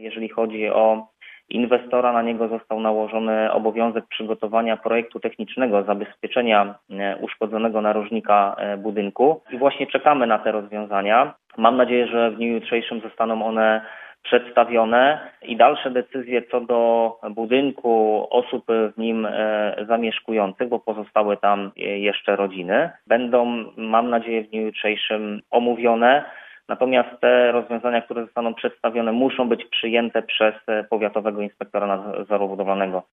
Jeżeli chodzi o inwestora, na niego został nałożony obowiązek przygotowania projektu technicznego zabezpieczenia uszkodzonego narożnika budynku i właśnie czekamy na te rozwiązania. Mam nadzieję, że w dniu jutrzejszym zostaną one przedstawione i dalsze decyzje co do budynku, osób w nim zamieszkujących, bo pozostały tam jeszcze rodziny, będą, mam nadzieję, w dniu jutrzejszym omówione. Natomiast te rozwiązania, które zostaną przedstawione, muszą być przyjęte przez powiatowego inspektora nadzoru budowlanego.